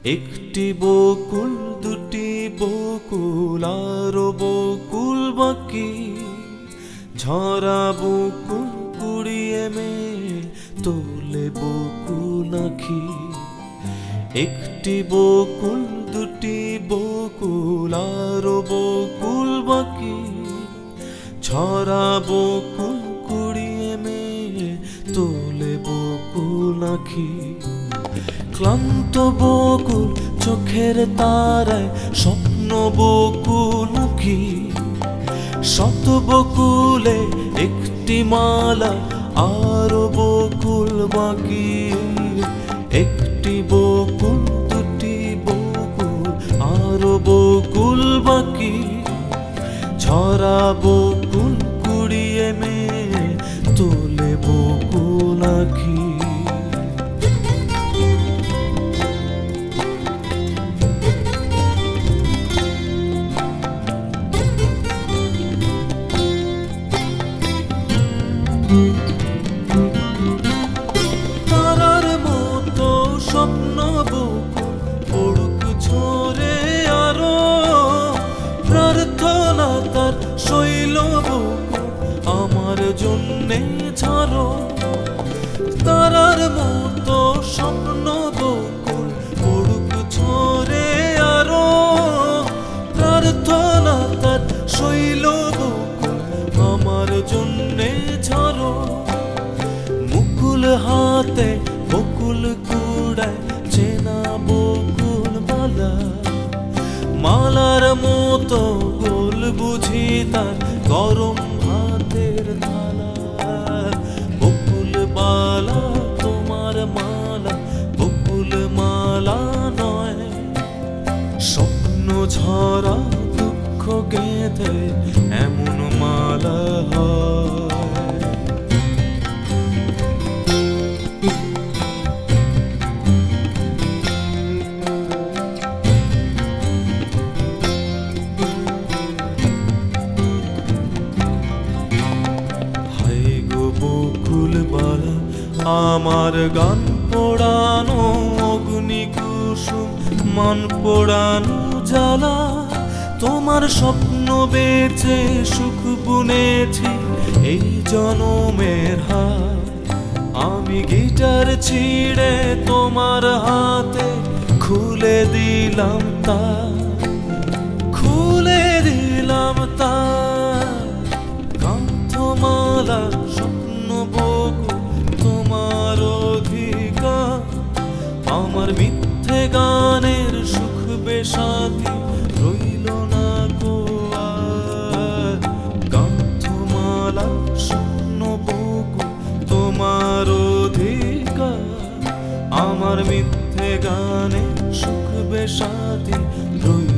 একটি বকুল দুটি বকুল আরো বকুল বাকি, ঝরা বকুল কুড়িয়ে মেয়ে তোলে বকুল আঁখি। একটি বকুল দুটি বকুল আরো বকুল বাকি, ঝরা বকুল কুড়িয়ে মেয়ে তোলে বকুল আঁখি। ক্লান্ত বকুল চোখের তারায় স্বপ্ন বকুল আঁখি। শত বকুলে একটি মালা আরো বকুল বাকি। একটি বকুল দুটি বকুল আরো বকুল বাকি, ঝরা বকুল কুড়িয়ে মেয়ে তোলে বকুল আঁখি। তারার মতো স্বপ্ন বকুল পড়ুক ঝরে আরো, প্রার্থনা তার শৈল বকুল আমার জন্যে ঝাড়ো। তারার মতো স্বপ্ন বকুল পড়ুক ঝরে আরো, প্রার্থনা তার শৈল বকুল আমার জন্যে ঝাড়ো। মুকুল হাতে বকুল কুড়ায় চেনা বকুল মালা, মালার মতো গোল বুঝি তার গরম ভাতের থালা। বকুল বালা তোমার মালা বকুল মালা নয়, স্বপ্ন ঝরা দুঃখ গেঁথে এমন মালা হয়। আমার গান পোড়ানো অগ্নি কুসুম মান পোড়ানো জ্বালা, তোমার স্বপ্ন বেচে সুখ বুনেছি এই জনমের হাত। আমি গিটার ছিঁড়ে তোমার হাতে খুলে দিলাম তার, খুলে দিলাম তার। কান্থমালা স্বপ্ন বকুল তোমার অধিকার, আমার মিথ্যে গানের সুখ বেসাথী রইল না গো আর। কান্থমালা স্বপ্ন বকুল তোমার অধিকার, আমার মিথ্যে গানের সুখ বেসাথী রইল